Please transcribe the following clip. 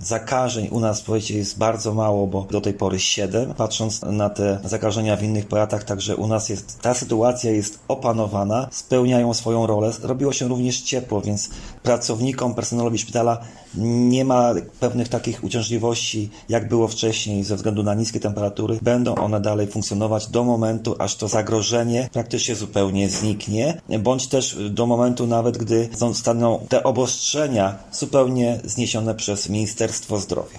zakażeń u nas jest bardzo mało, bo do tej pory 7. Patrząc na te zakażenia w innych powiatach, także u nas ta sytuacja jest opanowana, spełniają swoją rolę. Robiło się również ciepło, więc pracownikom, personelowi szpitala nie ma pewnych takich uciążliwości, jak było wcześniej ze względu na niskie temperatury. Będą one dalej funkcjonować do momentu, aż to zagrożenie praktycznie zupełnie zniknie, bądź też do momentu nawet, gdy zostaną te obostrzenia zupełnie zniesione przez Ministerstwo Zdrowia.